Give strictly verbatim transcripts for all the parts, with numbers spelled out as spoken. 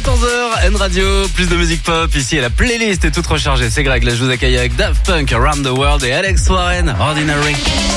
quatorze heures, N Radio, plus de musique pop. Ici, la playlist est toute rechargée. C'est Greg, là je vous accueille avec Daft Punk, Around the World et Alex Warren, Ordinary.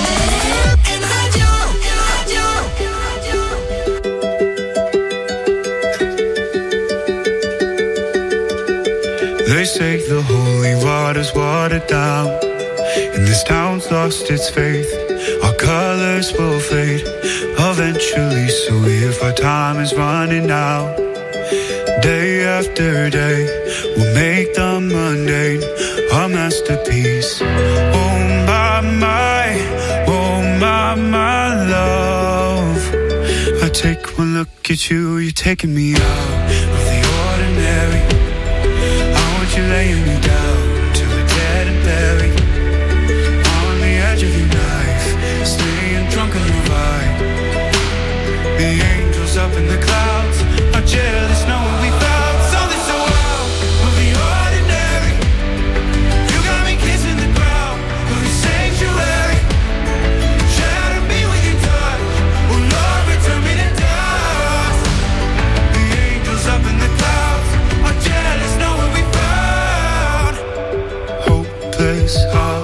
They say the holy water's watered down, and this town's lost its faith. Our colors will fade eventually, so if our time is running out, day after day, we'll make the mundane our masterpiece. Oh my, my, oh my, my love, I take one look at you, you're taking me out of the ordinary. You're laying me down to a dead and buried on the edge of your knife, staying drunk on your vibe. The angels up in the clouds are jealous knowing we found something so out of the ordinary. You got me kissing the ground of the sanctuary. Shatter me with your touch, oh Lord, return me to dust. The angels up in the clouds are jealous knowing we found hopeless,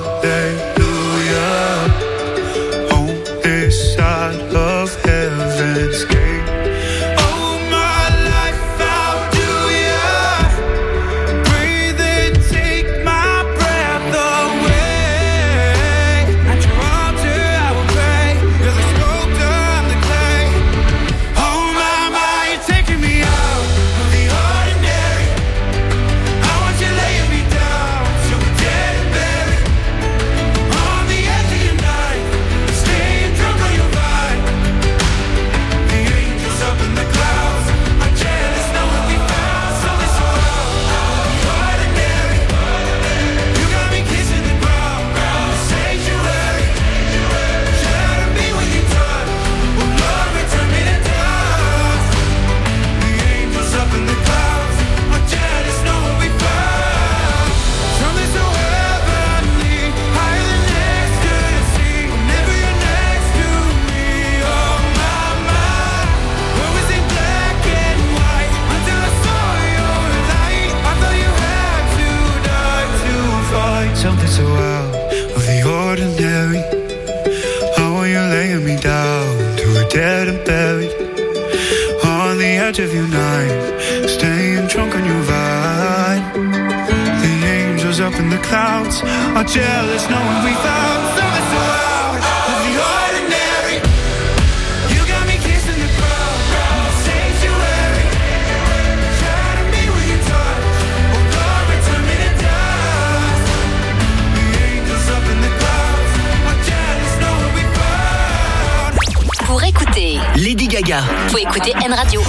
hallelujah, on this side of heaven's gate. Oh, my life, how do ya breathe and take my breath away? At your altar I will pray, you're the sculptor, I'm the clay. Oh, my, my, you're taking me out of the ordinary. I want you laying me down so we're dead and buried on the edge of your night, staying drunk on your vibe. The angels up in the clouds are jealous knowing we found something so out of the ordinary. You got me kissing the ground, the sanctuary. Shatter me with your touch, oh Lord, return me to dust. The angels up in the clouds are jealous knowing we found something so heavenly, higher than ecstasy. Whenever you're next to me, oh my, my, where was it black and white until I saw your light? I thought you had to die to fight something so out of the ordinary. How are you laying me down to a dead and buried on the edge of your night, staying drunk on your vibe. The angels up in the clouds are jealous knowing we found something so out of the ordinary. You got me kissing the ground, the sanctuary. Shatter me with your touch, oh Lord, return me to dust. The angels up in the clouds are jealous knowing we found. Pour écouter Lady Gaga, faut écouter N Radio.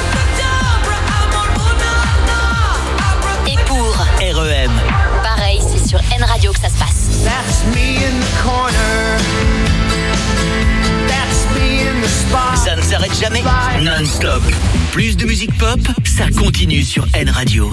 Et pour R E M. pareil, c'est sur N Radio que ça se passe. That's me in the corner. That's me in the spot. Ça ne s'arrête jamais, non-stop. Plus de musique pop, ça continue sur N Radio.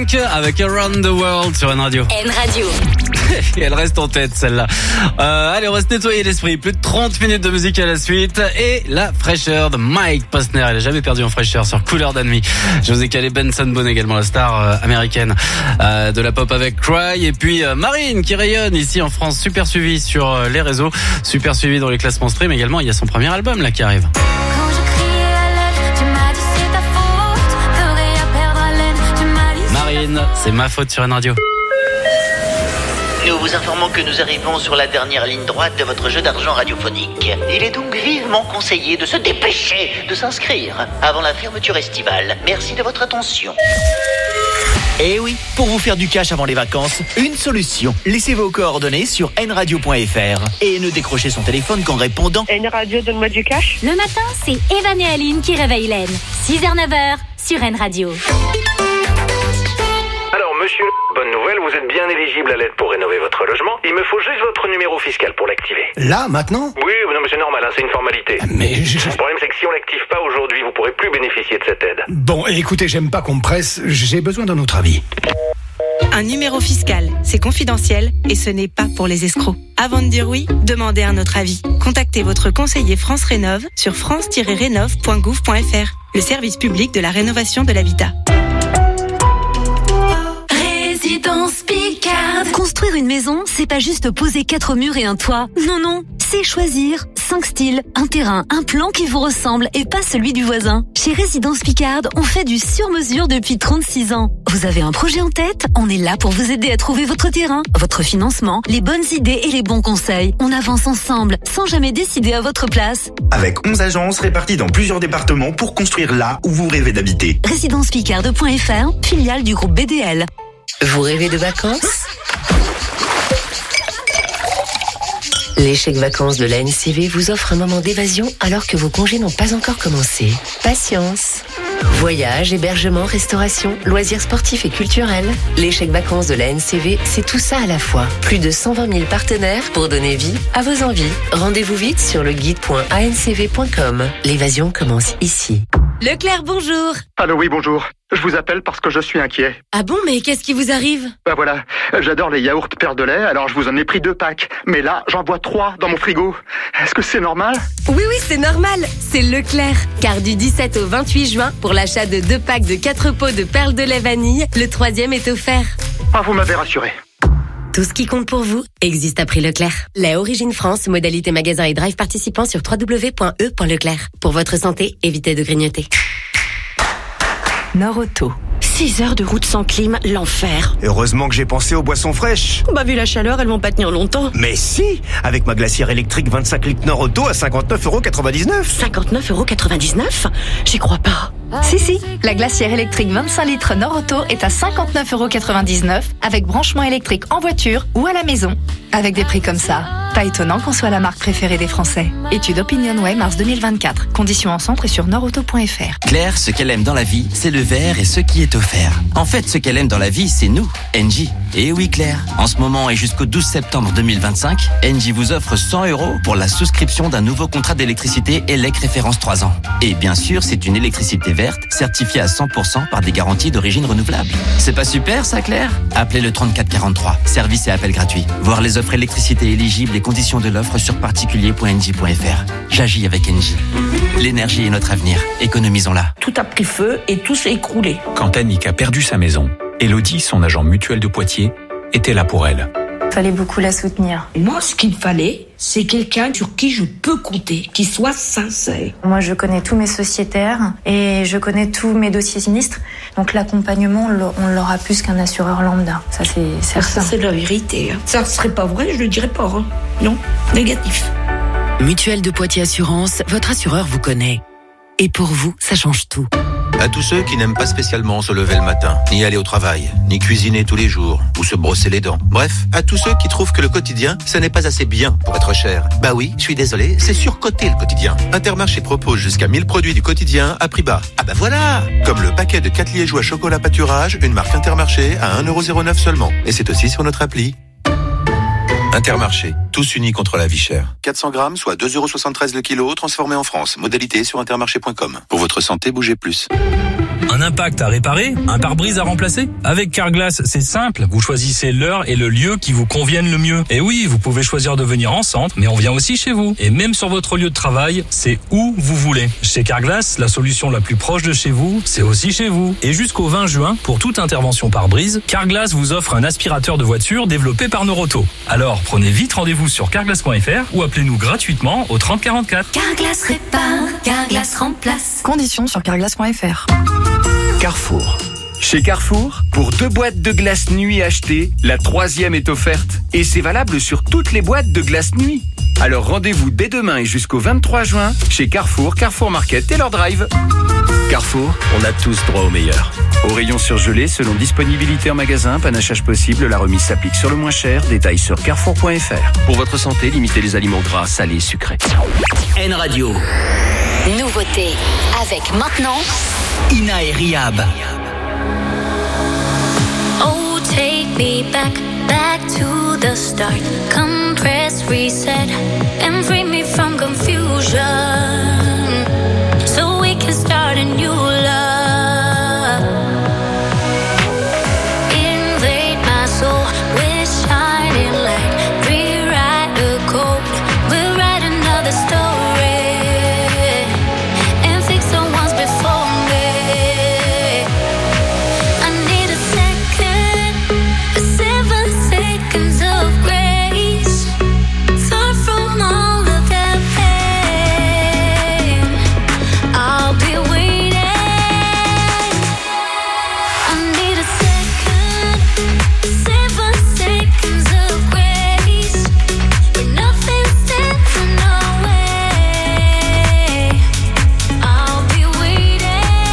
Punk avec Around the World sur N Radio. N Radio. Et elle reste en tête celle-là. Euh, allez, on va se nettoyer l'esprit. Plus de trente minutes de musique à la suite. Et la fraîcheur de Mike Posner. Il a jamais perdu en fraîcheur sur Cooler Than Me. Je vous ai calé Benson Boone également, la star euh, américaine euh, de la pop avec Cry. Et puis euh, Marine qui rayonne ici en France. Super suivi sur euh, les réseaux. Super suivi dans les classements stream également. Il y a son premier album là qui arrive. Quand je criais à l'aide, tu m'as dit c'est ta faute. T'aurais à perdre haleine, tu m'as dit c'est ta Marine, c'est ma faute sur N Radio. Nous vous informons que nous arrivons sur la dernière ligne droite de votre jeu d'argent radiophonique. Il est donc vivement conseillé de se dépêcher de s'inscrire avant la fermeture estivale. Merci de votre attention. Eh oui, pour vous faire du cash avant les vacances, une solution. Laissez vos coordonnées sur n radio point f r et ne décrochez son téléphone qu'en répondant N Radio, donne-moi du cash. Le matin, c'est Evan et Aline qui réveillent Laine. six heures neuf heures sur N Radio. Alors, monsieur, bonne nouvelle, vous êtes bien éligible à l'aide pour rénover votre logement. Il me faut juste votre numéro fiscal pour l'activer. Là, maintenant? Oui, non, mais c'est normal, hein, c'est une formalité. Mais je... Le problème, c'est que si on l'active pas aujourd'hui, vous pourrez plus bénéficier de cette aide. Bon, écoutez, j'aime pas qu'on me presse, j'ai besoin d'un autre avis. Un numéro fiscal, c'est confidentiel et ce n'est pas pour les escrocs. Avant de dire oui, demandez un autre avis. Contactez votre conseiller France Rénov sur france tiret rénov point gouv point f r, le service public de la rénovation de l'habitat. Résidence Picard. Construire une maison, c'est pas juste poser quatre murs et un toit. Non, non, c'est choisir cinq styles, un terrain, un plan qui vous ressemble et pas celui du voisin. Chez Résidence Picard, on fait du sur-mesure depuis trente-six ans. Vous avez un projet en tête? On est là pour vous aider à trouver votre terrain, votre financement, les bonnes idées et les bons conseils. On avance ensemble, sans jamais décider à votre place. Avec onze agences réparties dans plusieurs départements pour construire là où vous rêvez d'habiter. résidence picard point f r, filiale du groupe B D L. Vous rêvez de vacances? Les chèques vacances de la N C V vous offrent un moment d'évasion alors que vos congés n'ont pas encore commencé. Patience. Voyages, hébergement, restauration, loisirs sportifs et culturels. Les chèques vacances de la N C V, c'est tout ça à la fois. Plus de cent vingt mille partenaires pour donner vie à vos envies. Rendez-vous vite sur le guide point a n c v point com. L'évasion commence ici. Leclerc, bonjour. Allô, oui, bonjour. Je vous appelle parce que je suis inquiet. Ah bon, mais qu'est-ce qui vous arrive? Bah voilà, j'adore les yaourts perles de lait, alors je vous en ai pris deux packs. Mais là, j'en vois trois dans mon frigo. Est-ce que c'est normal? Oui, oui, c'est normal. C'est Leclerc. Car du dix-sept au vingt-huit juin, pour l'achat de deux packs de quatre pots de perles de lait vanille, le troisième est offert. Ah, vous m'avez rassuré. Tout ce qui compte pour vous existe à prix Leclerc. Lait Origine France, modalité magasin et drive participant sur w w w point e point leclerc. Pour votre santé, évitez de grignoter. Nord-Auto. six heures de route sans clim, l'enfer. Heureusement que j'ai pensé aux boissons fraîches. Bah vu la chaleur, elles vont pas tenir longtemps. Mais si, avec ma glacière électrique vingt-cinq litres Nord-Auto à cinquante-neuf euros quatre-vingt-dix-neuf. cinquante-neuf euros quatre-vingt-dix-neuf? J'y crois pas. Si, si, la glacière électrique vingt-cinq litres Nord-Auto est à cinquante-neuf euros quatre-vingt-dix-neuf avec branchement électrique en voiture ou à la maison. Avec des prix comme ça, pas étonnant qu'on soit la marque préférée des Français. Étude OpinionWay mars deux mille vingt-quatre. Conditions en centre et sur nordauto point f r. Claire, ce qu'elle aime dans la vie, c'est le verre et ce qui est offert. En fait, ce qu'elle aime dans la vie, c'est nous, Engie. Et oui Claire, en ce moment et jusqu'au douze septembre deux mille vingt-cinq, Engie vous offre cent euros pour la souscription d'un nouveau contrat d'électricité E L E C référence trois ans. Et bien sûr, c'est une électricité verte, certifiée à cent pour cent par des garanties d'origine renouvelable. C'est pas super ça Claire? Appelez le trente-quatre quarante-trois, service et appel gratuit. Voir les offres électricité éligibles et conditions de l'offre sur particulier point engie point f r. J'agis avec Engie. L'énergie est notre avenir, économisons-la. Tout a pris feu et tout s'est écroulé. Quand Annick a perdu sa maison, Elodie, son agent mutuel de Poitiers, était là pour elle. Il fallait beaucoup la soutenir. Moi, ce qu'il fallait, c'est quelqu'un sur qui je peux compter, qui soit sincère. Moi, je connais tous mes sociétaires et je connais tous mes dossiers sinistres. Donc l'accompagnement, on l'aura plus qu'un assureur lambda. Ça, c'est certain. Ça, c'est la vérité. Ça ne serait pas vrai, je le dirais pas. Hein. Non, négatif. Mutuelle de Poitiers Assurance, votre assureur vous connaît. Et pour vous, ça change tout. À tous ceux qui n'aiment pas spécialement se lever le matin, ni aller au travail, ni cuisiner tous les jours, ou se brosser les dents. Bref, à tous ceux qui trouvent que le quotidien, ça n'est pas assez bien pour être cher. Bah oui, je suis désolé, c'est surcoté le quotidien. Intermarché propose jusqu'à mille produits du quotidien à prix bas. Ah bah voilà! Comme le paquet de quatre liégeois chocolat pâturage, une marque Intermarché à un euro zéro neuf seulement. Et c'est aussi sur notre appli. Intermarché, tous unis contre la vie chère. quatre cents grammes, soit deux euros soixante-treize le kilo, transformé en France. Modalité sur intermarché point com. Pour votre santé, bougez plus. Un impact à réparer? Un pare-brise à remplacer? Avec Carglass, c'est simple. Vous choisissez l'heure et le lieu qui vous conviennent le mieux. Et oui, vous pouvez choisir de venir en centre, mais on vient aussi chez vous. Et même sur votre lieu de travail, c'est où vous voulez. Chez Carglass, la solution la plus proche de chez vous, c'est aussi chez vous. Et jusqu'au vingt juin, pour toute intervention pare-brise, Carglass vous offre un aspirateur de voiture développé par Noroto. Alors, prenez vite rendez-vous sur carglass point f r ou appelez-nous gratuitement au trente quarante-quatre. Carglass répare, Carglass remplace. Conditions sur carglass point f r. Carrefour. Chez Carrefour, pour deux boîtes de glace nuit achetées, la troisième est offerte. Et c'est valable sur toutes les boîtes de glace nuit. Alors rendez-vous dès demain et jusqu'au vingt-trois juin chez Carrefour, Carrefour Market et leur drive. Carrefour, on a tous droit au meilleur. Au rayon surgelé, selon disponibilité en magasin, panachage possible, la remise s'applique sur le moins cher. Détails sur carrefour point f r. Pour votre santé, limitez les aliments gras, salés, sucrés. N Radio. Nouveauté avec maintenant Ina et Rihab. Oh, take me back, back to the start. Come press reset and free me from confusion, so we can start a new love. Invade my soul with shining light. Rewrite the code, we'll write another story and fix the ones before me. I need a second, a seven seconds of grace, far from all of that pain. I'll be waiting. I need a second, seven seconds of grace, where nothing stands in our way. I'll be waiting.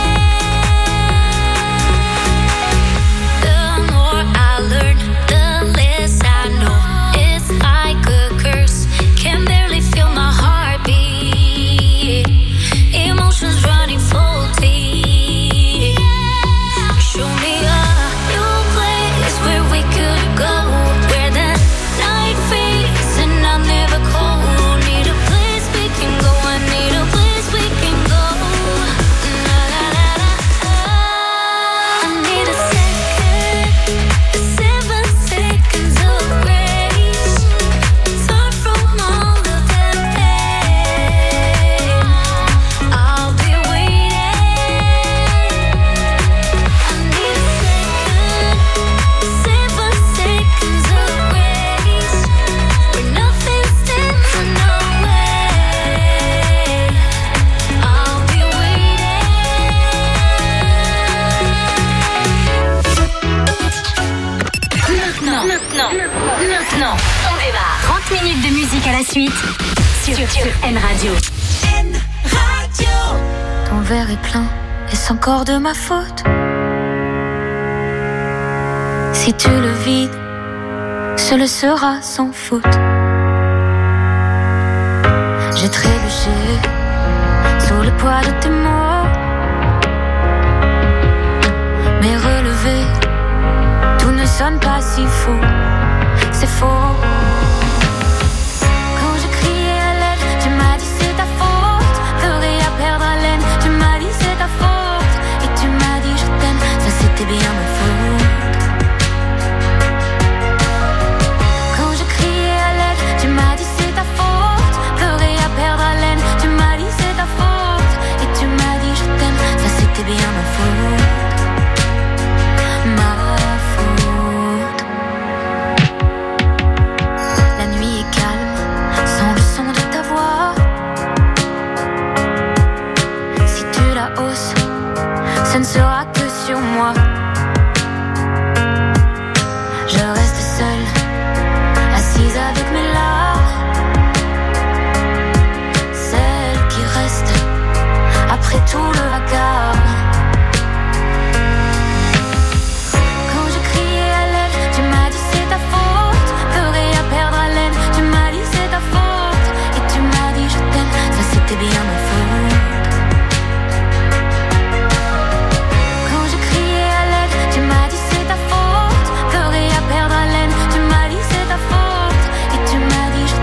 The more I learn, the less I know. It's like a curse, can barely feel my heartbeat. Emotions running faulty. Show me a new place where we could go, where the night fades and I'm never cold. Need a place we can go, I need a place we can go. Na, na, na, na. I need a second, seven seconds of grace, far from all of that pain. I'll be waiting. I need a second, seven seconds of grace, where nothing stands in our way. I'll be waiting. Maintenant, maintenant, maintenant, on démarre. trente minutes de musique à la suite sur, sur N Radio. N Radio. Ton verre est plein, est-ce encore de ma faute? Si tu le vides, ce le sera sans faute. J'ai trébuché sous le poids de tes mots, mais relevé, tout ne sonne pas si faux. C'est faux. Quand je criais à l'aide, tu m'as dit c'est ta faute. Pleurer à perdre haleine, tu m'as dit c'est ta faute. Et tu m'as dit je t'aime, ça c'était bien ma faute. Quand je criais à l'aide, tu m'as dit c'est ta faute. Pleurer à perdre haleine, tu m'as dit c'est ta faute. Et tu m'as dit je t'aime, ça c'était bien ma faute. Ma faute. La nuit est calme, sans le son de ta voix. Si tu la hausses, ce ne sera que sur moi. Je reste seule, assise avec mes larmes, celle qui reste après tout le vacarme. Quand je criais à l'aide, tu m'as dit c'est ta faute. Pleurer à perdre haleine, tu m'as dit c'est ta faute. Et tu m'as dit je t'aime, ça c'était bien ma faute. Quand je criais à l'aide, tu m'as dit c'est ta faute. Pleurer à perdre haleine, tu m'as dit c'est ta faute. Et tu m'as dit je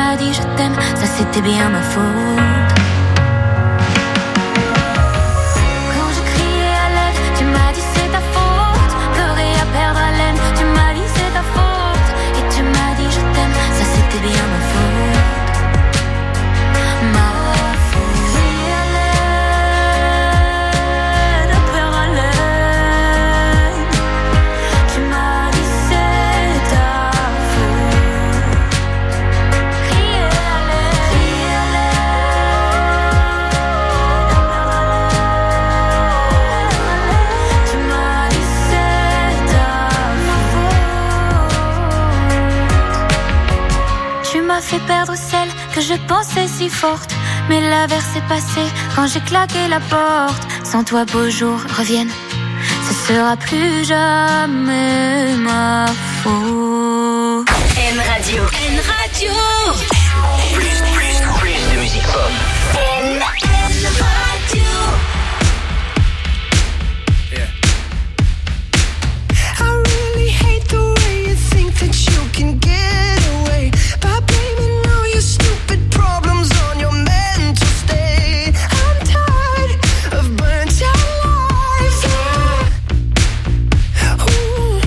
m'as dit je t'aime, ça c'était bien ma faute. Quand je criais à l'aide, tu m'as dit c'est ta faute. Pleurer à perdre haleine, tu m'as dit c'est ta faute. Et tu m'as dit je t'aime, ça c'était bien ma faute. Ma faute. Crier à l'aide, à perdre haleine, tu m'as dit c'est ta faute. Crier à l'aide, crier à l'aide, tu m'as dit c'est ta faute. Tu m'as fait perdre celle que je pensais si forte, mais l'averse est passée quand j'ai claqué la porte. Sans toi beaux jours reviennent, ce sera plus jamais ma faute. N Radio. N Radio. Plus, plus, plus de musique pop. N Radio. I really hate the way you think that you can get away by blaming all your stupid problems on your mental state. I'm tired of burnt out lives. Ooh.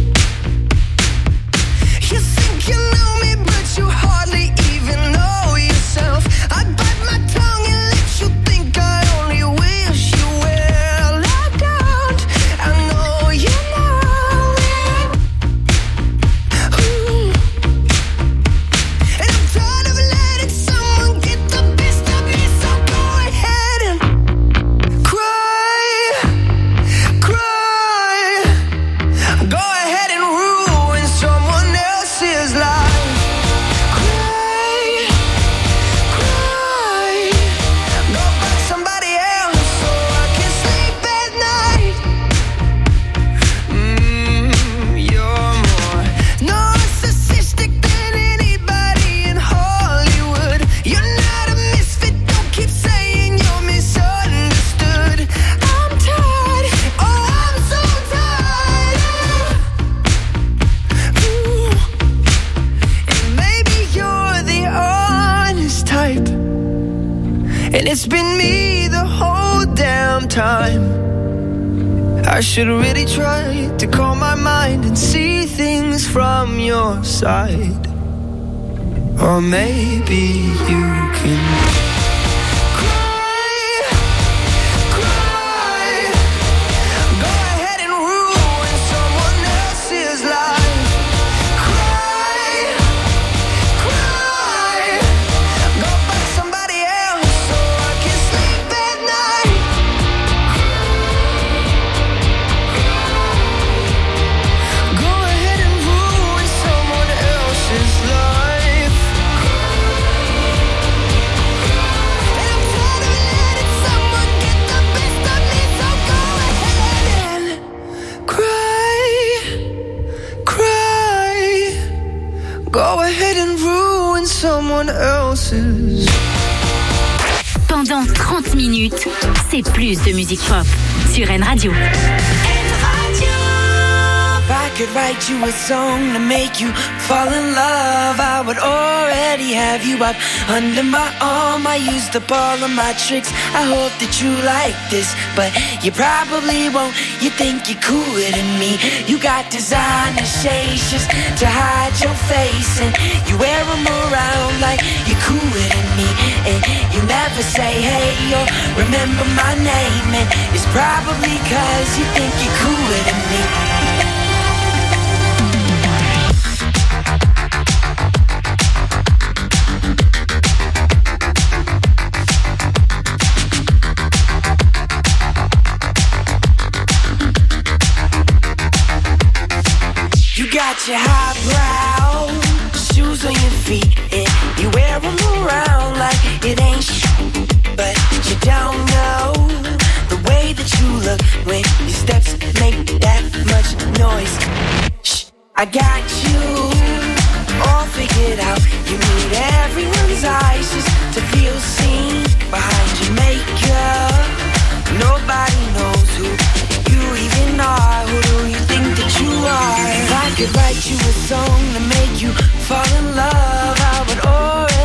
You think you know me, but you hardly even know yourself. I bite my tongue and let you think I only wish you well. I don't, I know you know it. Ooh. And I'm tired of letting someone get the best of me, so go ahead and cry, cry. Go ahead and ruin someone else's life. Cry, cry. Go find somebody else so I can sleep at night. Mm, you're more narcissistic than anybody in Hollywood. You're not a misfit, don't keep saying you're misunderstood. I'm tired, oh I'm so tired. Ooh. And maybe you're the honest type, and it's been me the whole damn time. I should really try to calm my mind and see things from your side. Or maybe you can cry, cry. Go ahead and ruin someone else's life. Cry, cry. Go find somebody else so I can sleep at night. Go ahead and ruin someone else's life. And I'm tired of letting someone get the best of me, so go ahead and cry, cry. Go ahead and ruin someone else's. Pendant trente minutes, c'est plus de musique pop sur N Radio. If I could write you a song to make you fall in love, I would already have you up under my arm. I used up all of my tricks, I hope that you like this, but you probably won't. You think you're cooler than me. You got designer shades just to hide your face, and you wear them around like you're cooler than me. And you never say hey or remember my name, and it's probably cause you think you're cooler than me. You got your highbrow shoes on your feet, and you wear them around like it ain't sh- but you don't know the way that you look when your steps make that much noise. Shh, I got you all figured out. You need everyone's eyes just to feel seen behind your makeup. Nobody knows who you even are. Who do you think that you are? If I could write you a song to make you fall in love, I would already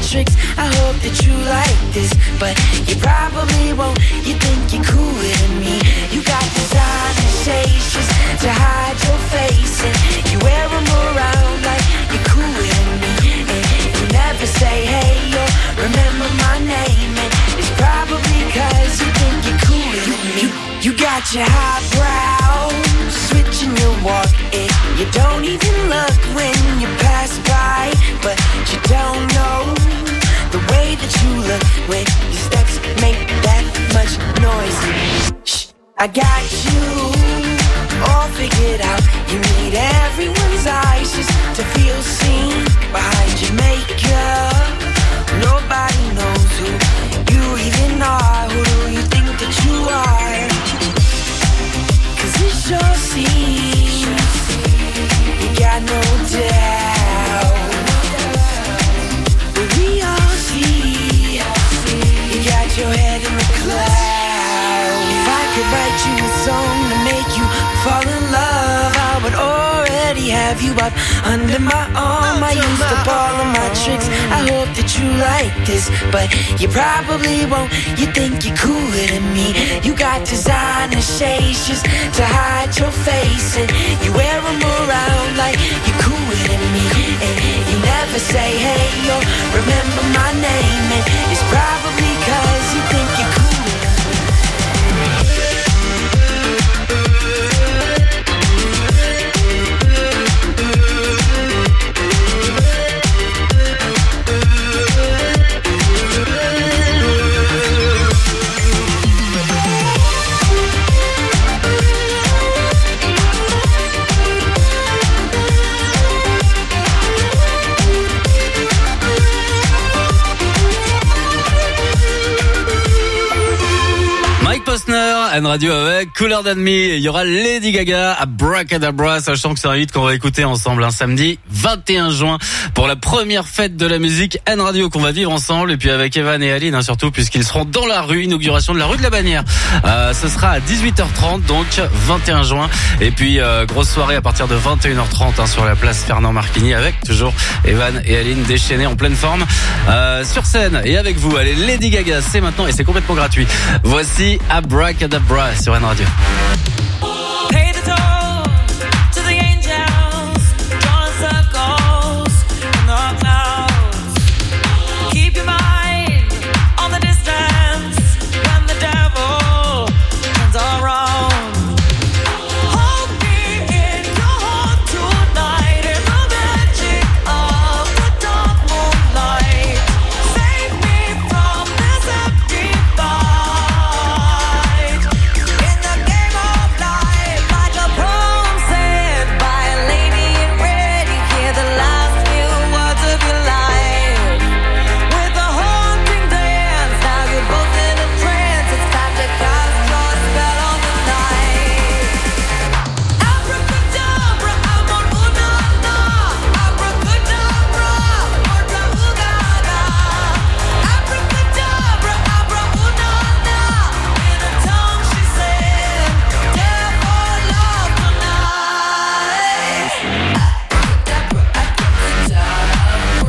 tricks. I hope that you like this, but you probably won't. You think you're cooler than me. You got designer shades just to hide your face, and you wear them around like you're cooler than me. And you never say hey or remember my name, and it's probably cause you think you're cooler than me. You, you got your highbrow, switching your walk, and you don't even look when you pass by, but you don't know the way that you look when your steps make that much noise. Shh, I got you all figured out. You need everyone's eyes just to feel seen behind your makeup. Nobody knows who you even are. Who do you think that you are? Cause it sure seems you got no doubt. But we all see you got your head in the clouds. If I could write you a song to make you fall in love, I would already have you up under my arm. I used up all of my tricks. I hope that you like this, but you probably won't. You think you're cooler than me. You got designer shades just to hide your face, and you wear them around like you're cooler than me. And you never say hey or remember my name, and it's probably cause you think you're cooler. N Radio avec Cooler Than Me. Il y aura Lady Gaga, Abracadabra, sachant que c'est un hit qu'on va écouter ensemble un samedi vingt et un juin pour la première fête de la musique N Radio qu'on va vivre ensemble, et puis avec Evan et Aline, hein, surtout puisqu'ils seront dans la rue, inauguration de la rue de la Bannière. Euh, ce sera à dix-huit heures trente, donc vingt et un juin, et puis euh, grosse soirée à partir de vingt et une heures trente hein, sur la place Fernand Marquini avec toujours Evan et Aline déchaînés en pleine forme euh, sur scène et avec vous. Allez, Lady Gaga, c'est maintenant et c'est complètement gratuit. Voici Abracadabra sur N Radio. Pay the toll to the angels, drawing circles in the clouds. Keep your mind on the distance when the devil turns around. Hold me in your heart tonight in the magic of the dark moonlight. Save me from this empty fight. In the game of life, like a poem said by a lady in red, you hear the last few words of your life. With a haunting dance, now you're both in a trance. It's time to cast your spell on the night. Abracadabra, amor una na. Abracadabra, otra ugaga. Abracadabra, abra una na. In a tongue she said, "Dare for love tonight." Abracadabra, abracadabra.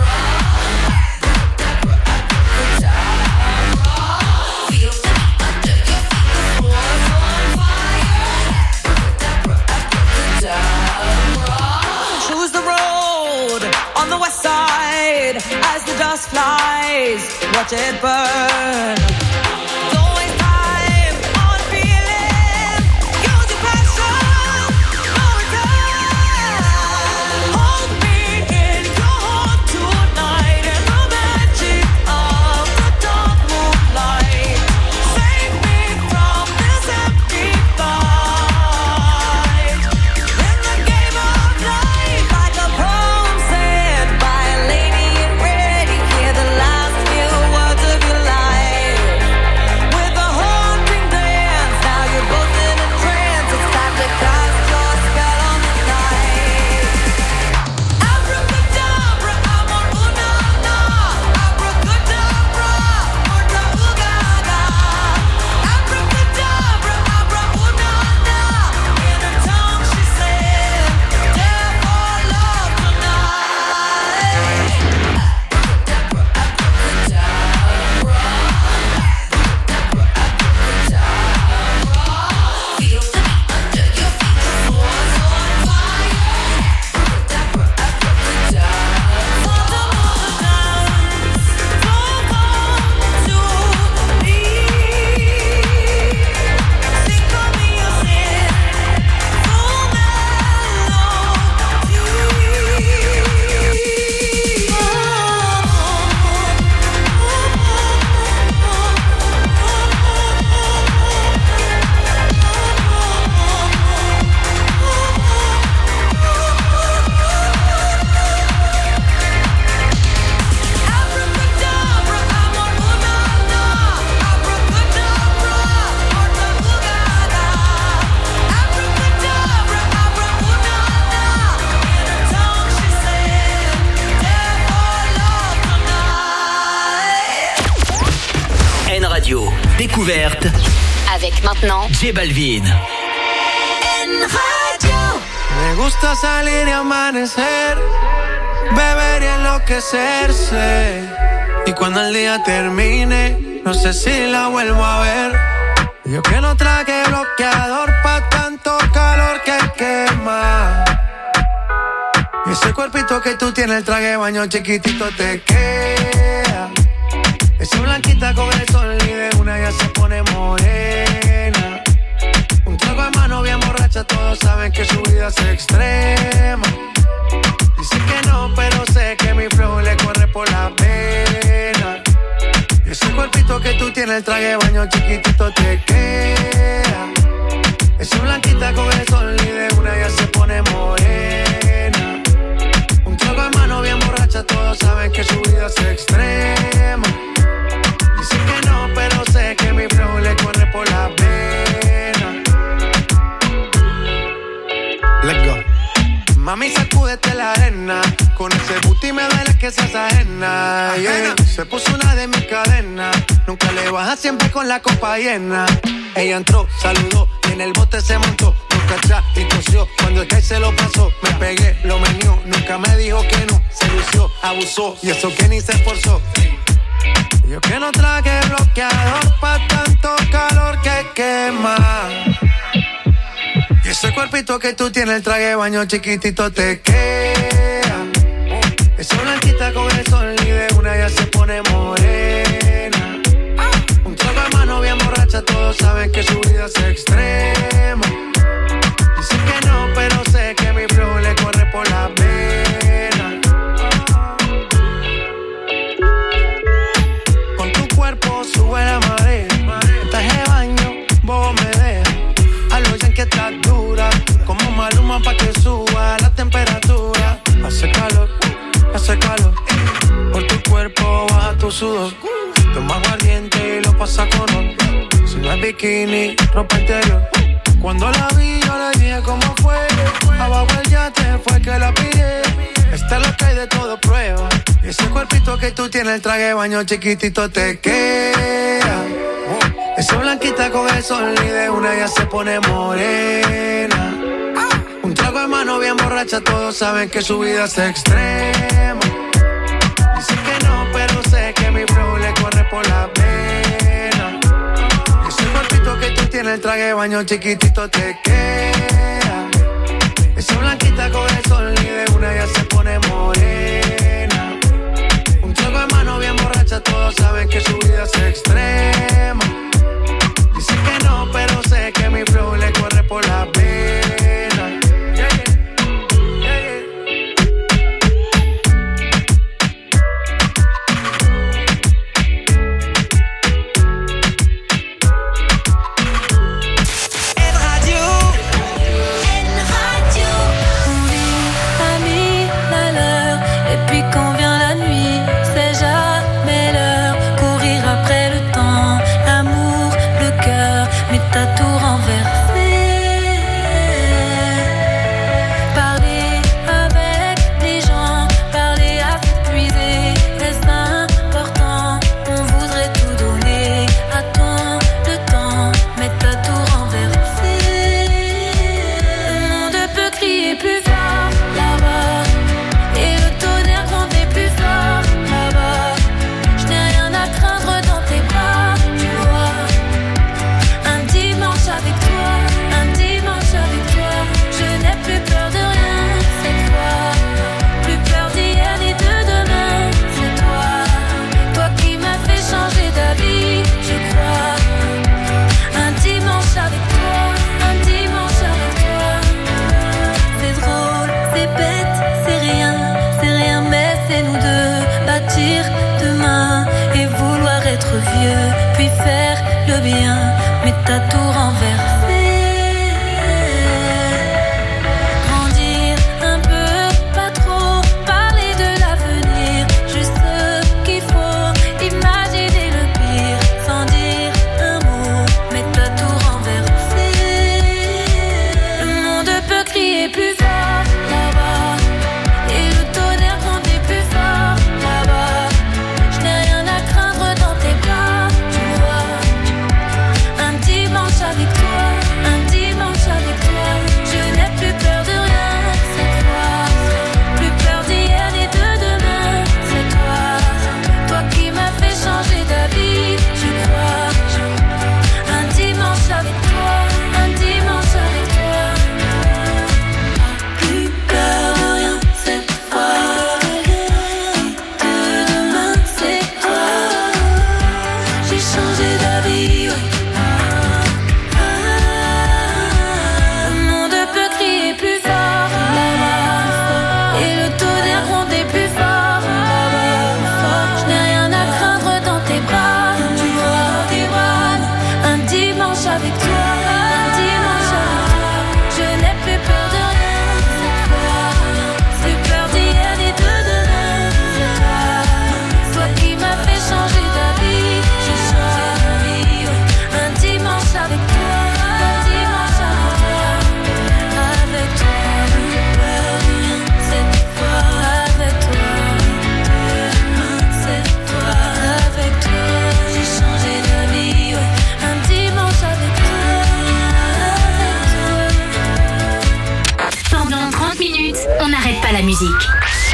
Abracadabra, feel the beat under your feet, the floor's on fire. Abracadabra, abracadabra. Choose the road on the west side as the dust flies. Watch it burn. Don't waste time on feeling. Use your passion. No return. Hold me in your heart tonight in the magic of the dark moonlight. Save me from this empty fight. In the game of life, like a poem said by a lady in red, you hear the last few words of your life. Découverte. Avec maintenant J Balvin. En Radio. Me gusta salir y amanecer, beber y enloquecerse. Y cuando el día termine, no sé si la vuelvo a ver. Yo que no traje bloqueador pa' tanto calor que quema. Y ese cuerpito que tú tienes, el traje de baño chiquitito te queda. Esa blanquita con el sol y de una ya se pone morena. Un trago de mano bien borracha, todos saben que su vida es extrema. Dice que no, pero sé que mi flow le corre por la pena. Y ese cuerpito que tú tienes, el traje de baño chiquitito te queda. Esa blanquita con el sol y de una ya se pone morena. Un trago de mano bien borracha, todos saben que su vida es extrema. Dice que no, pero sé que mi flow le corre por la pena. Let's go. Mami, sacúdete la arena. Con ese booty me duele que seas ajena, yeah. Se puso una de mis cadenas. Nunca le baja, siempre con la copa llena. Ella entró, saludó y en el bote se montó. Nunca atrás y tosió. Cuando el que se lo pasó, me pegué, lo menió. Nunca me dijo que no, se lució, abusó. Y eso que ni se esforzó. Yo que no traje bloqueador pa' tanto calor que quema. Y ese cuerpito que tú tienes, el traje de baño chiquitito te queda. Esa blanquita con el sol y de una ya se pone morena. Un trago de mano bien borracha, todos saben que su vida es extrema. Dice que no, pero sé que mi flow le corre por la pena. Con tu cuerpo sube la marea. El traje de baño, bobo me deja. A lo ya que estás dura, como Maluma pa' que suba la temperatura. Hace calor, hace calor. Por tu cuerpo baja tu sudor. Toma aguardiente y lo pasa con oro. Si no es bikini, ropa interior. Cuando la vi yo le dije cómo fue. Abajo el yate fue que la pillé. Esta es lo que hay de todo prueba. Y ese cuerpito que tú tienes, el traje de baño chiquitito te queda. Esa blanquita con el sol y de una ya se pone morena. Un trago de mano bien borracha, todos saben que su vida es extrema. Dice que no, pero sé que mi flow le corre por la pena. Ese cuerpito que tú tienes, el traje de baño chiquitito te queda. Esa blanquita con el sol y de una ya se pone morena. Un trago de mano bien borracha, todos saben que su vida es extrema. Dice que no, pero sé que mi flow le corre por la pena. Yeah, yeah. Yeah, yeah. En Radio. En Radio. On vit à mille à l'heure. Et puis quand vient la nuit, c'est jamais l'heure. Courir après le temps, l'amour, le cœur, mais t'as tout renversé. Parler avec les gens, parler à s'épuiser, est-ce important? On voudrait tout donner, attends le temps, mais t'as tout renversé. Le monde peut crier plus fort là-bas, et le tonnerre gronder plus fort là-bas. Je n'ai rien à craindre dans tes bras, tu vois. Un dimanche avec toi, un dimanche avec toi. Je n'ai plus peur de rien cette fois. Plus peur d'hier ni de demain, c'est toi. Toi qui m'as fait changer d'avis, je crois. Un dimanche avec toi, un dimanche avec toi. C'est drôle, c'est bête, c'est rien, c'est rien, mais c'est nous deux. Bâtir demain et vouloir être vieux, puis faire le bien, mais t'as tout renversé. Grandir un peu, pas trop, parler de l'avenir, juste ce qu'il faut, imaginer le pire, sans dire un mot, mais t'as tout renversé. Le monde peut crier plus fort là-bas, et le tonnerre gronder plus fort là-bas. Je n'ai rien à craindre dans tes bras, tu vois.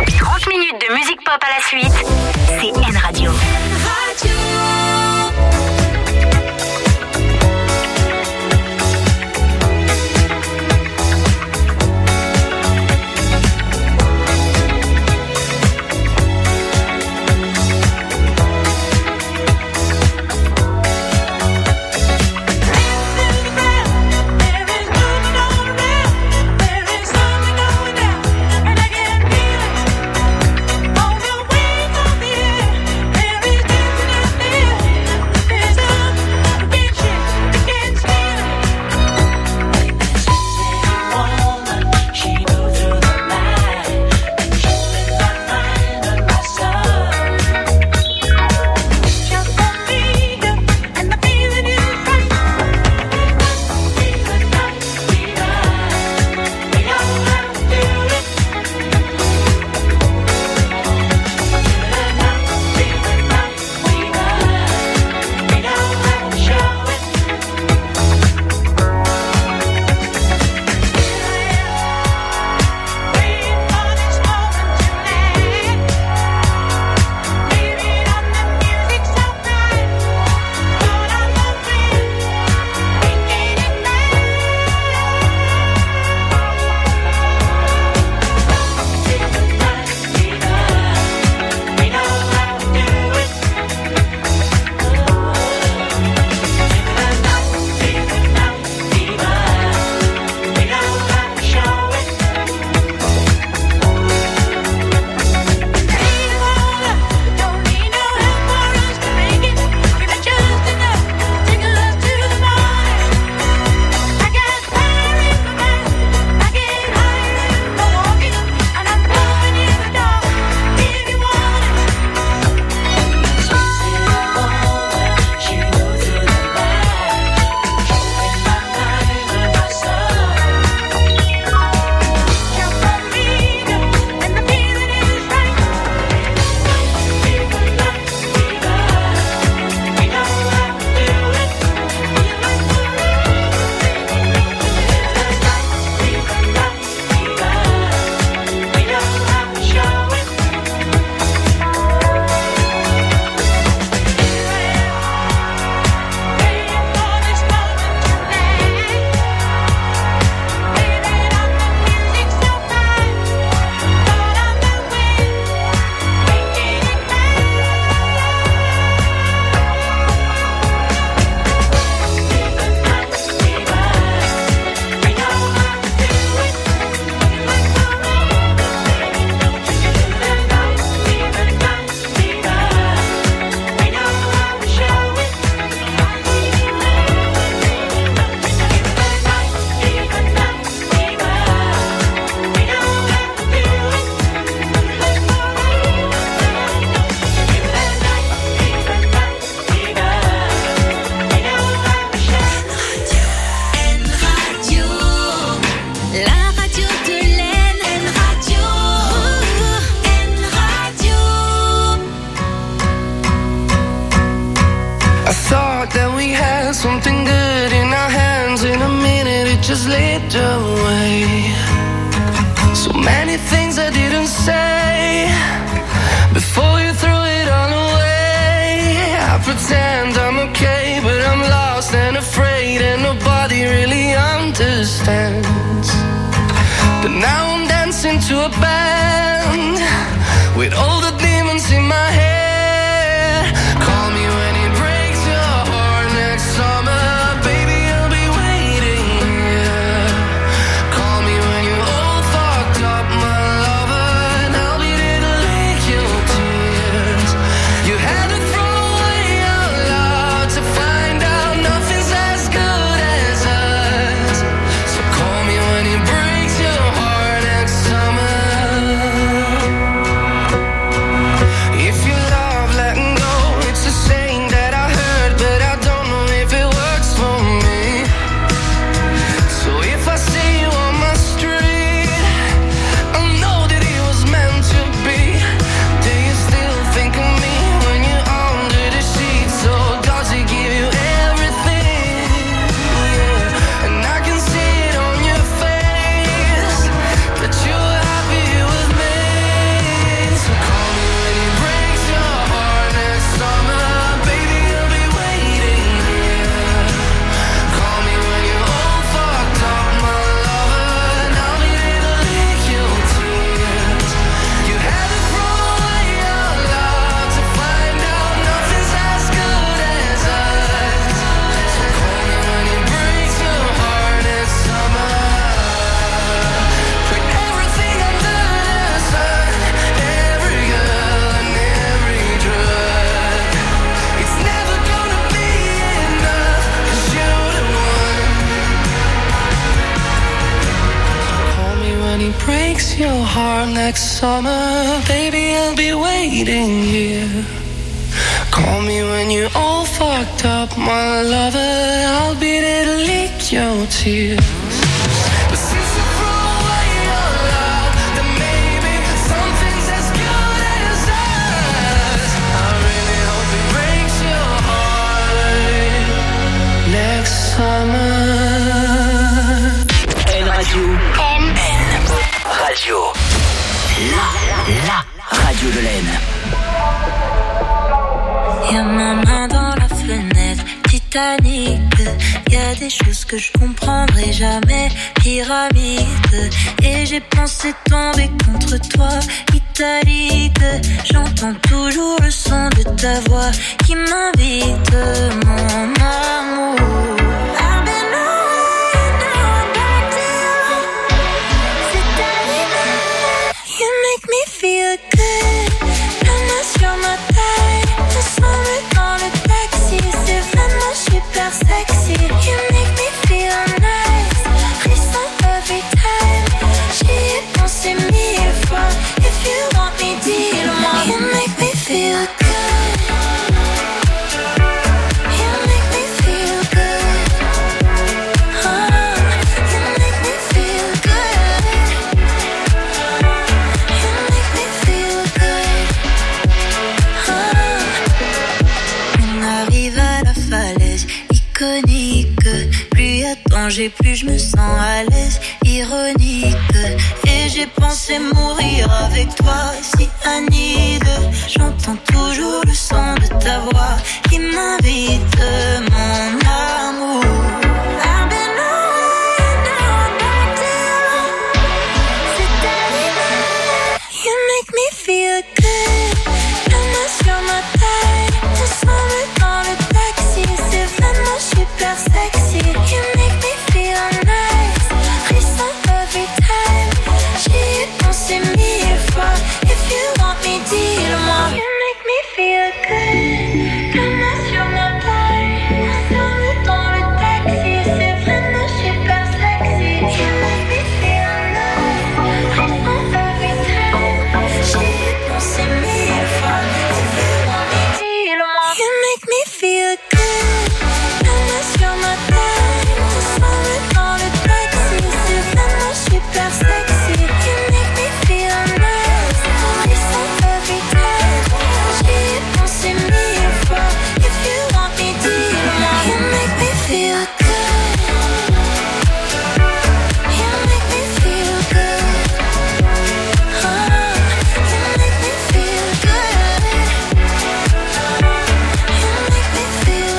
trente minutes de musique pop à la suite, c'est N Radio. just slipped away. So many things I didn't say before you threw it all away. I pretend I'm okay, but I'm lost and afraid, and nobody really understands. But now I'm dancing to a band with all the demons in my head. Call me when it breaks your heart next summer. your heart next summer. Baby, I'll be waiting here. Call me when you're all fucked up, my lover. I'll be there to lick your tears. But since you threw away your love, then maybe something's as good as us. I really hope it breaks your heart next summer. N Radio. N. N Radio. La, la radio de l'Aisne. Y'a ma main dans la fenêtre, Titanic. Y'a des choses que je comprendrai jamais, pyramide. Et j'ai pensé tomber contre toi, italique. J'entends toujours le son de ta voix qui m'invite, mon amour. I've been away, now I'm back to you. C'est arrivé, you make me feel good. La main sur ma taille, ensemble dans le taxi, c'est vraiment super sexy. You make me feel nice, frisson every time. J'y ai pensé mille fois, if you want me, dis-le-moi. You make me feel good. You make me feel good. Oh, you make me feel good. You make me feel good. On arrive à la falaise iconique. Plus y a danger, plus je me sens à l'aise. Ironique. Et j'ai pensé mourir avec toi, si Anide. J'entends toujours le son de ta voix qui m'invite, mon amour. I've been away, now I'm back to you. C'est arrivé, you make me feel good. La main sur ma taille, ensemble dans le taxi, c'est vraiment super sexy. You make me feel nice, frisson every time. J'y ai pensé mille fois, if you want me, dis-le-moi. You make me feel good. La main sur ma taille, ensemble dans le taxi, c'est vraiment super sexy. You make me feel nice, frisson every time. J'y ai pensé mille fois, if you want me, dis-le-moi. You make me feel good. La main sur ma taille, ensemble dans le taxi, c'est vraiment super sexy. You make me feel nice, frisson every time. J'y ai pensé mille fois, if you want me, dis-le-moi. You make me feel good. You make me feel good. Oh, you make me feel good. You make me feel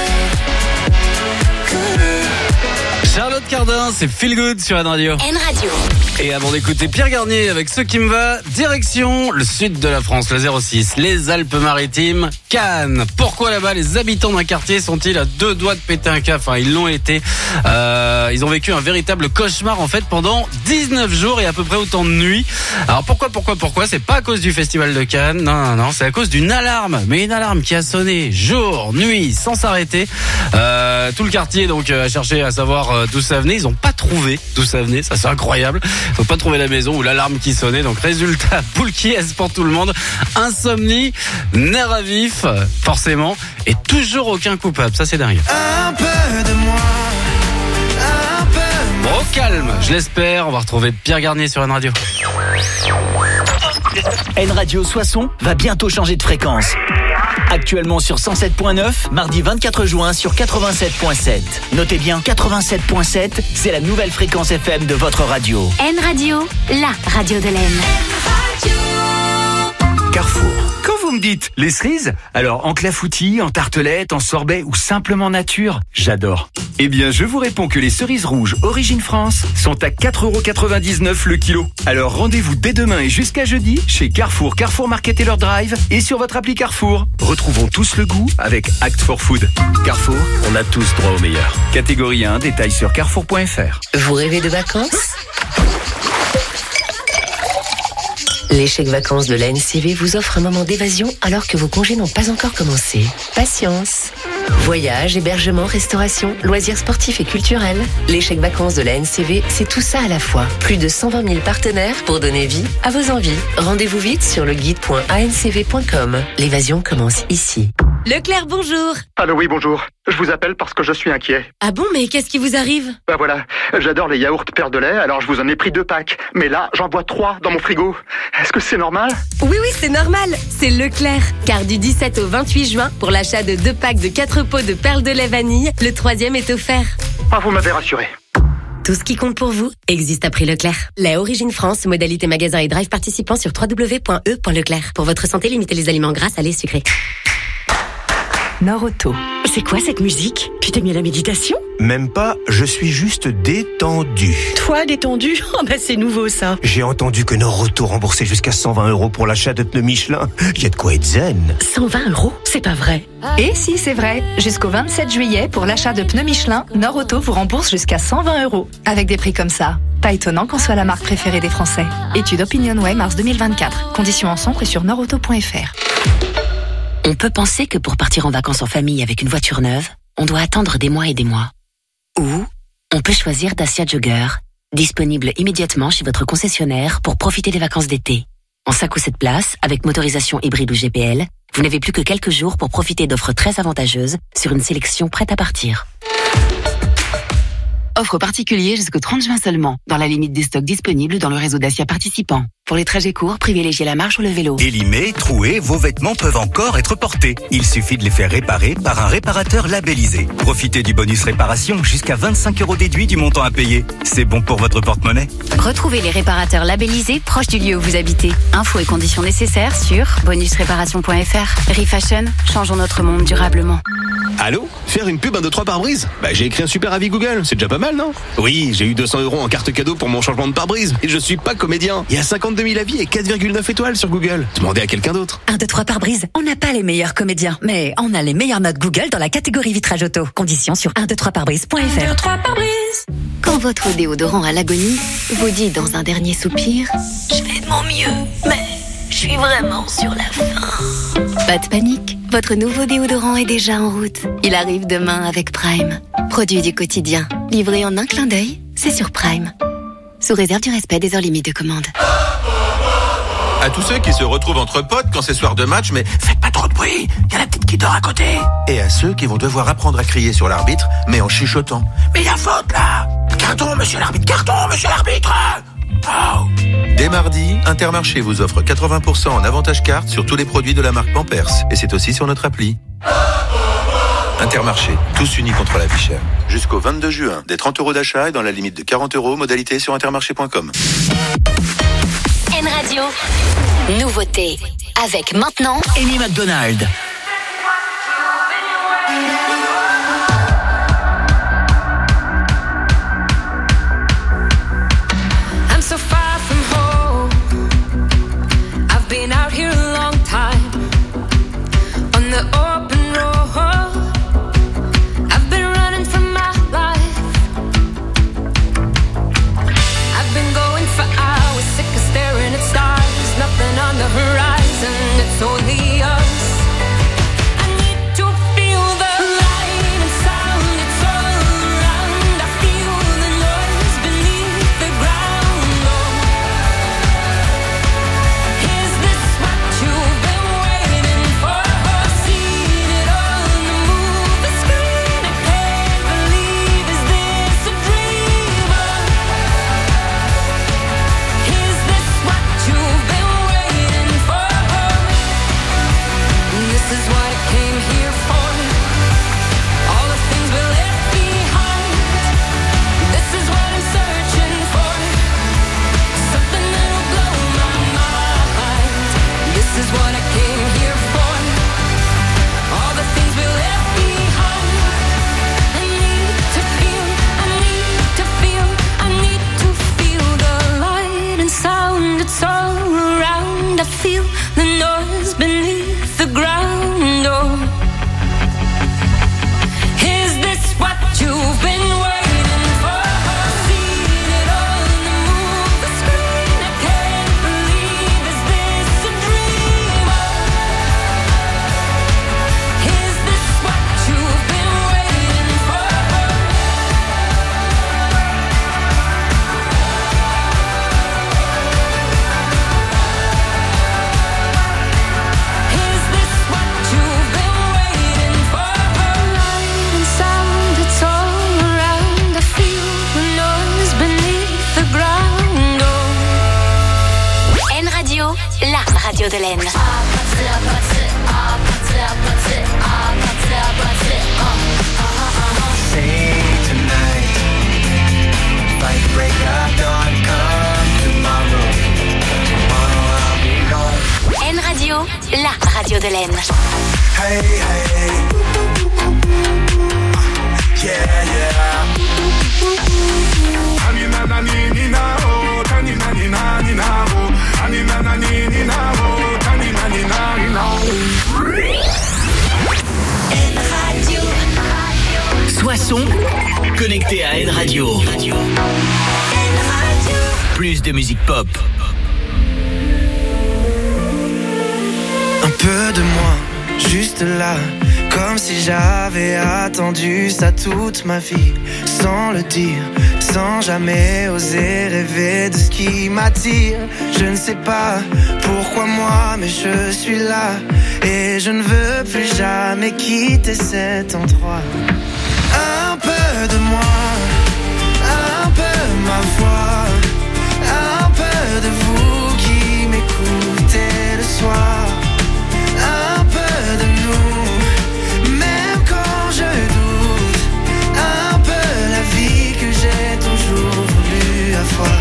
good. Good. Charlotte Cardin, c'est Feel Good sur N Radio. N Radio. Et avant d'écouter Pierre Garnier avec Ce qui me va, direction le sud de la France, le zéro six, les Alpes-Maritimes, Cannes. Pourquoi là-bas les habitants d'un quartier sont-ils à deux doigts de péter un câble? Enfin, ils l'ont été. Euh, ils ont vécu un véritable cauchemar en fait pendant dix-neuf jours et à peu près autant de nuits. Alors pourquoi, pourquoi, pourquoi? C'est pas à cause du festival de Cannes, non, non, non, c'est à cause d'une alarme. Mais une alarme qui a sonné jour, nuit, sans s'arrêter. Euh, tout le quartier donc a cherché à savoir euh, d'où ça venait. Ils ont pas trouvé d'où ça venait, ça c'est incroyable. Faut pas trouver la maison ou l'alarme qui sonnait. Donc résultat, poule qui est pour tout le monde. Insomnie, nerfs à vif, forcément, et toujours aucun coupable. Ça c'est dingue. Un peu de moi, un peu. Bon, au calme, je l'espère. On va retrouver Pierre Garnier sur N Radio. N Radio Soissons va bientôt changer de fréquence. Actuellement sur cent sept virgule neuf, mardi vingt-quatre juin sur quatre-vingt-sept virgule sept. Notez bien, quatre-vingt-sept virgule sept, c'est la nouvelle fréquence F M de votre radio. N Radio, la radio de l'Aisne. Carrefour. Quand vous me dites les cerises, alors en clafoutis, en tartelette, en sorbet ou simplement nature, j'adore. Eh bien, je vous réponds que les cerises rouges Origine France sont à quatre euros quatre-vingt-dix-neuf le kilo. Alors rendez-vous dès demain et jusqu'à jeudi chez Carrefour, Carrefour Market et leur Drive et sur votre appli Carrefour. Retrouvons tous le goût avec Act for Food. Carrefour, on a tous droit au meilleur. Catégorie un, détails sur carrefour point f r. Vous rêvez de vacances? Les chèques vacances de la N C V vous offrent un moment d'évasion alors que vos congés n'ont pas encore commencé. Patience. Voyage, hébergement, restauration, loisirs sportifs et culturels. Les chèques vacances de la N C V, c'est tout ça à la fois. Plus de cent vingt mille partenaires pour donner vie à vos envies. Rendez-vous vite sur le guide point a n c v point com. L'évasion commence ici. Leclerc, bonjour. Allô, oui, bonjour. Je vous appelle parce que je suis inquiet. Ah bon, mais qu'est-ce qui vous arrive? Bah voilà, j'adore les yaourts Père de lait, alors je vous en ai pris deux packs. Mais là, j'en bois trois dans mon frigo. Est-ce que c'est normal? Oui, oui, c'est normal. C'est Leclerc. Car du dix-sept au vingt-huit juin, pour l'achat de deux packs de quatre pots de perles de lait vanille, le troisième est offert. Ah, vous m'avez rassuré. Tout ce qui compte pour vous existe à prix Leclerc. Lait Origine France, modalité magasin et drive participant sur w w w point e point leclerc. Pour votre santé, limitez les aliments gras, salés, sucrés. Nord-Auto. C'est quoi cette musique? Tu t'es mis à la méditation? Même pas, je suis juste détendu. Toi, détendu? Oh bah c'est nouveau ça. J'ai entendu que Nord-Auto remboursait jusqu'à cent vingt euros pour l'achat de pneus Michelin. Il y a de quoi être zen. cent vingt euros? C'est pas vrai. Et si, c'est vrai. Jusqu'au vingt-sept juillet, pour l'achat de pneus Michelin, Nord-Auto vous rembourse jusqu'à cent vingt euros. Avec des prix comme ça. Pas étonnant qu'on soit la marque préférée des Français. Étude OpinionWay mars deux mille vingt-quatre. Conditions en centre et sur nordauto point f r. On peut penser que pour partir en vacances en famille avec une voiture neuve, on doit attendre des mois et des mois. Ou on peut choisir Dacia Jogger, disponible immédiatement chez votre concessionnaire pour profiter des vacances d'été. En cinq ou sept places, avec motorisation hybride ou G P L, vous n'avez plus que quelques jours pour profiter d'offres très avantageuses sur une sélection prête à partir. Offre particulier jusqu'au trente juin seulement, dans la limite des stocks disponibles dans le réseau Dacia participant. Pour les trajets courts, privilégiez la marche ou le vélo. Élimés, troués, vos vêtements peuvent encore être portés. Il suffit de les faire réparer par un réparateur labellisé. Profitez du bonus réparation jusqu'à vingt-cinq euros déduits du montant à payer. C'est bon pour votre porte-monnaie. Retrouvez les réparateurs labellisés proches du lieu où vous habitez. Infos et conditions nécessaires sur bonus réparation point f r. Refashion, changeons notre monde durablement. Allô? Faire une pub un deux trois pare-brise? Bah j'ai écrit un super avis Google, c'est déjà pas mal, non? Oui, j'ai eu deux cents euros en carte cadeau pour mon changement de pare-brise, et je suis pas comédien. Il y a cinquante-deux mille avis et quatre virgule neuf étoiles sur Google. Demandez à quelqu'un d'autre. un deux trois pare-brise, on n'a pas les meilleurs comédiens, mais on a les meilleures notes Google dans la catégorie vitrage auto. Conditions sur un deux trois pare-brise point f r. un deux trois pare-brise. Quand votre déodorant à l'agonie vous dit dans un dernier soupir, je fais de mon mieux, mais je suis vraiment sur la fin. Pas de panique, votre nouveau déodorant est déjà en route. Il arrive demain avec Prime. Produit du quotidien, livré en un clin d'œil, c'est sur Prime. Sous réserve du respect des heures limites de commande. À tous ceux qui se retrouvent entre potes quand c'est soir de match, mais faites pas trop de bruit, il y a la petite qui dort à côté. Et à ceux qui vont devoir apprendre à crier sur l'arbitre, mais en chuchotant. Mais il y a faute là! Carton, monsieur l'arbitre, carton, monsieur l'arbitre! Oh. Dès mardi, Intermarché vous offre quatre-vingts pour cent en avantage carte sur tous les produits de la marque Pampers. Et c'est aussi sur notre appli. Intermarché, tous unis contre la vie chère. Jusqu'au vingt-deux juin, des trente euros d'achat et dans la limite de quarante euros, modalité sur intermarché point com. N Radio, nouveauté. Avec maintenant Amy McDonald. I'm so far from home. I've been out here a long time on the open road. I've been running from my life. I've been going for hours, sick of staring at stars. Nothing on the horizon, it's only us. I need to feel the light and sound. It's all around. I feel the noise beneath the ground. Is this what you've been waiting for? Seen it on the movie screen. I can't believe, is this a dream? Is this what you've been waiting for? radio de l'Aisne. N Radio, la radio de l'Aisne. Hey, hey. Yeah, yeah. Anina na ni ni na o, tani na ni na ni na o. Anina na ni ni na o, tani na ni na ni na o. N Radio. Sois son, connecté à N Radio. N Radio. Plus de musique pop. Un peu de moi, juste là, comme si j'avais attendu ça toute ma vie, sans le dire, sans jamais oser rêver de ce qui m'attire. Je ne sais pas pourquoi moi, mais je suis là, et je ne veux plus jamais quitter cet endroit. Un peu de moi, un peu ma voix, un peu de vous qui m'écoutez le soir. Un peu de nous, même quand je doute, un peu la vie que j'ai toujours voulu avoir.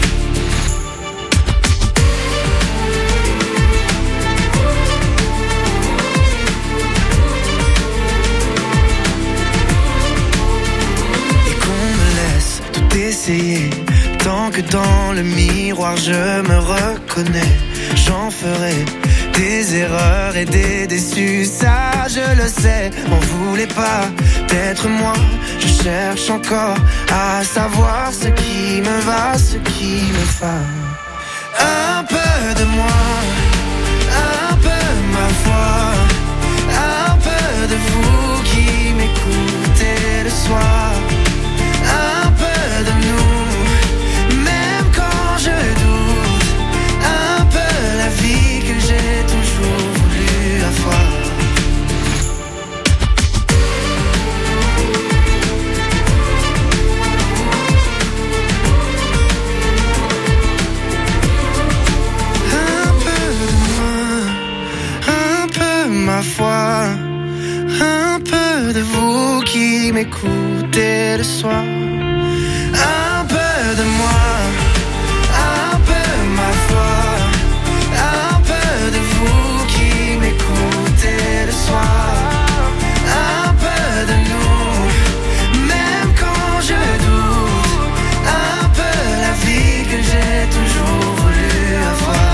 Et qu'on me laisse tout essayer, tant que dans le miroir je me reconnais, j'en ferai des erreurs et des déçus, ça je le sais. M'en voulez pas d'être moi, je cherche encore à savoir ce qui me va, ce qui me va. Un peu de moi, un peu ma voix, un peu de vous qui m'écoutez le soir. Un peu de nous, même quand je doute, un peu la vie que j'ai toujours voulu avoir. Un peu de moi, un peu ma foi, un peu de vous qui m'écoutez le soir. Un peu de moi, un peu ma foi, un peu de vous qui m'écoutez le soir. Un peu de nous, même quand je doute, un peu la vie que j'ai toujours voulu avoir.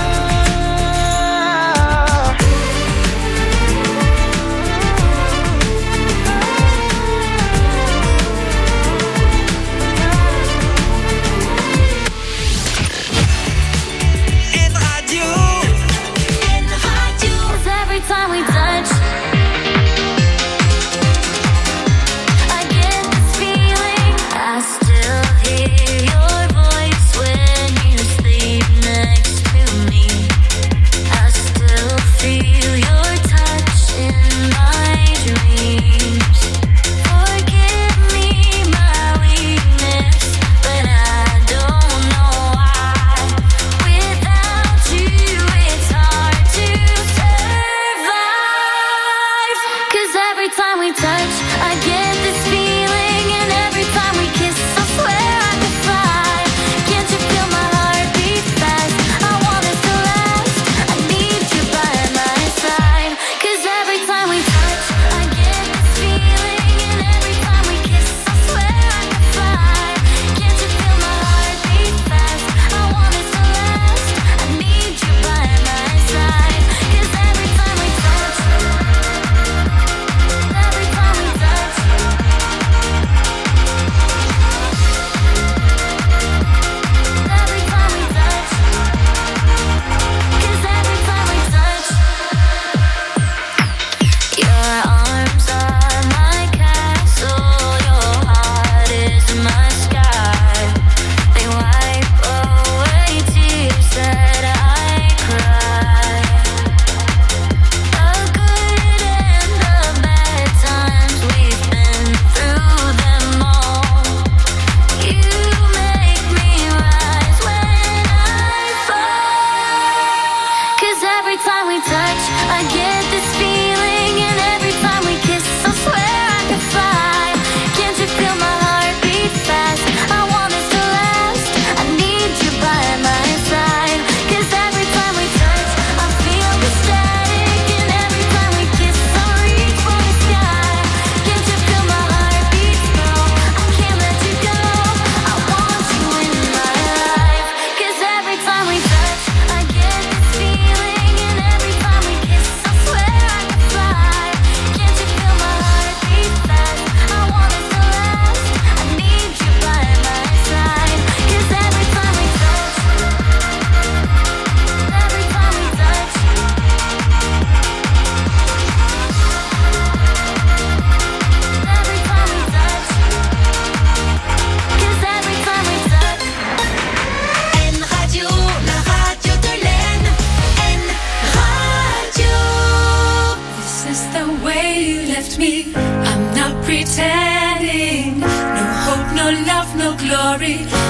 at me. I'm not pretending. No hope, no love, no glory.